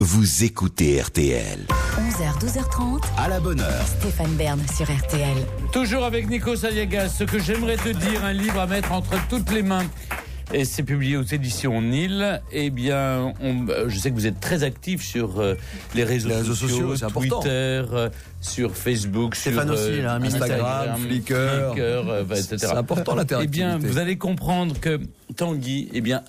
Vous écoutez RTL. 11h, 12h30. À la bonne heure. Stéphane Bern sur RTL. Toujours avec Nikos Aliagas, ce que j'aimerais te dire, un livre à mettre entre toutes les mains. Et c'est publié aux éditions Nil. Eh bien, je sais que vous êtes très actif sur les réseaux sociaux, c'est Twitter, sur Facebook, Stéphane sur aussi, Instagram, Flickr, etc. C'est important l'interactivité. Eh bien, vous allez comprendre que Tanguy,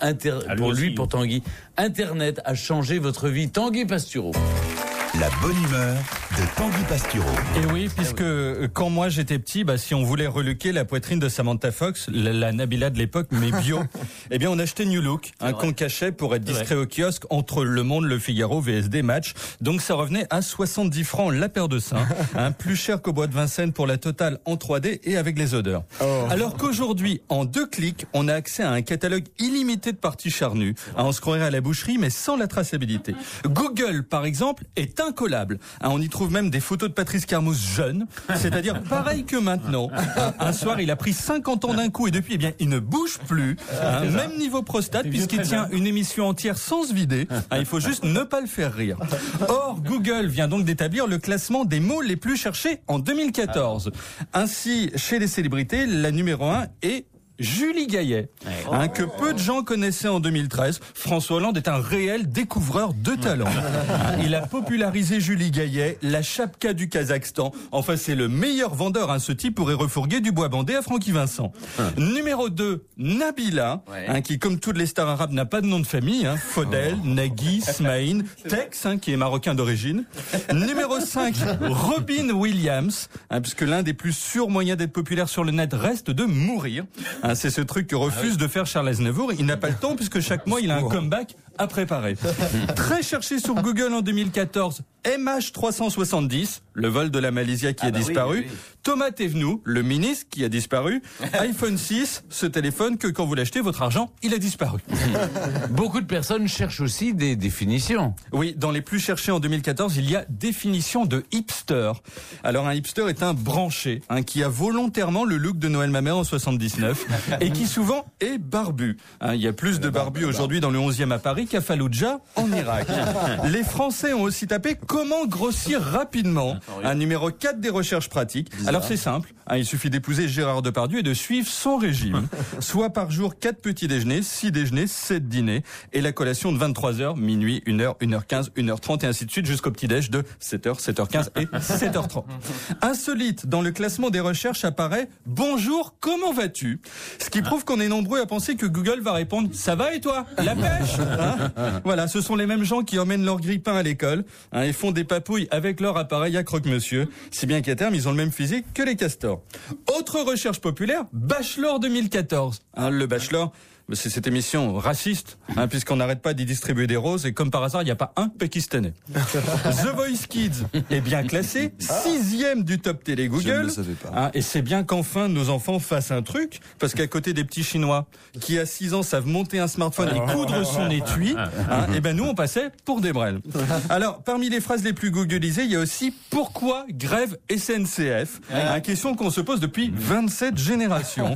pour Tanguy, Internet a changé votre vie. Tanguy Pastureau. La bonne humeur de Tanguy Pastureau. Et oui, puisque quand moi j'étais petit, si on voulait relooker la poitrine de Samantha Fox, la Nabila de l'époque, mais bio, eh bien on achetait New Look, qu'on cachait pour être discret au kiosque entre Le Monde, Le Figaro, VSD, Match. Donc ça revenait à 70 francs la paire de seins, plus cher qu'au bois de Vincennes pour la totale en 3D et avec les odeurs. Alors qu'aujourd'hui, en 2 clics, on a accès à un catalogue illimité de parties charnues. On se croirait à la boucherie, mais sans la traçabilité. Google, par exemple, est incollable. On y trouve même des photos de Patrice Carmouze jeune, c'est-à-dire pareil que maintenant. Un soir, il a pris 50 ans d'un coup et depuis, il ne bouge plus. Même niveau prostate, puisqu'il tient une émission entière sans se vider. Il faut juste ne pas le faire rire. Or, Google vient donc d'établir le classement des mots les plus cherchés en 2014. Ainsi, chez les célébrités, la numéro 1 est Julie Gaillet, que peu de gens connaissaient en 2013. François Hollande est un réel découvreur de talent. Il a popularisé Julie Gaillet, la chapka du Kazakhstan. Enfin, c'est le meilleur vendeur. Ce type pourrait refourguer du bois bandé à Francky Vincent. Numéro 2, Nabila, qui, comme toutes les stars arabes, n'a pas de nom de famille. Fodel, Nagui, Smaïn, Tex, qui est marocain d'origine. Numéro 5, Robin Williams, puisque l'un des plus sûrs moyens d'être populaire sur le net reste de mourir. C'est ce truc que refuse de faire Charles Aznavour. Il n'a pas le temps puisque chaque mois il a un comeback à préparer. Très cherché sur Google en 2014, MH370, le vol de la Malaysia qui a disparu. Thomas Thévenoud, le ministre qui a disparu. iPhone 6, ce téléphone que quand vous l'achetez, votre argent, il a disparu. Beaucoup de personnes cherchent aussi des définitions. Oui, dans les plus cherchés en 2014, il y a définition de hipster. Alors un hipster est un branché, qui a volontairement le look de Noël Mamère en 79 et qui souvent est barbu. Il y a plus de barbus aujourd'hui dans le 11e à Paris qu'à Fallujah en Irak. Les Français ont aussi tapé comment grossir rapidement. Numéro 4 des recherches pratiques. Alors c'est simple, il suffit d'épouser Gérard Depardieu et de suivre son régime. Soit par jour 4 petits déjeuners, 6 déjeuners, 7 dîners et la collation de 23h, minuit, 1h, 1h15, 1h30 et ainsi de suite jusqu'au petit-déj de 7h, 7h15 et 7h30. Insolite, dans le classement des recherches apparaît « Bonjour, comment vas-tu ?» Ce qui prouve qu'on est nombreux à penser que Google va répondre « Ça va et toi ? La pêche ?» Voilà, ce sont les mêmes gens qui emmènent leur grille-pain à l'école et font des papouilles avec leur appareil à croque-monsieur, si bien qu'à terme, ils ont le même physique que les castors. Autre recherche populaire, Bachelor 2014. Le Bachelor, c'est cette émission raciste, puisqu'on n'arrête pas d'y distribuer des roses, et comme par hasard, il n'y a pas un Pakistanais. The Voice Kids est bien classé, 6e du top télé Google. Et c'est bien qu'enfin nos enfants fassent un truc, parce qu'à côté des petits Chinois qui à 6 ans savent monter un smartphone et coudre son étui, et nous on passait pour des brels. Alors parmi les phrases les plus googlisées, il y a aussi pourquoi grève SNCF, question qu'on se pose depuis 27 générations.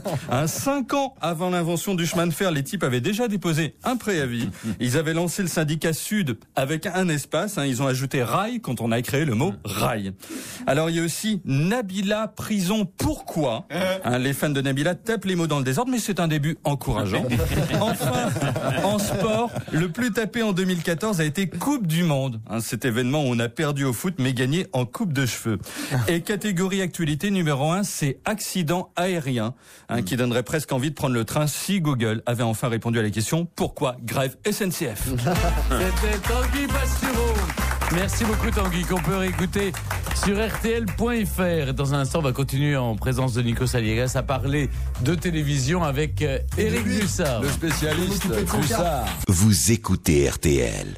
5 ans avant l'invention du chemin de fer, les types avaient déjà déposé un préavis. Ils avaient lancé le syndicat Sud avec un espace. Ils ont ajouté rail quand on a créé le mot rail. Alors il y a aussi Nabila prison pourquoi. Les fans de Nabila tapent les mots dans le désordre, mais c'est un début encourageant. Enfin, en sport, le plus tapé en 2014 a été Coupe du Monde. Cet événement où on a perdu au foot mais gagné en coupe de cheveux. Et catégorie actualité numéro 1, c'est accident aérien, qui donnerait presque envie de prendre le train si Google avait enfin répondu à la question pourquoi grève SNCF. C'était Tanguy Pastureau. Merci beaucoup Tanguy, qu'on peut réécouter sur rtl.fr. Dans un instant, on va continuer en présence de Nikos Aliagas à parler de télévision avec Éric Bussard, le spécialiste Bussard. Vous écoutez RTL.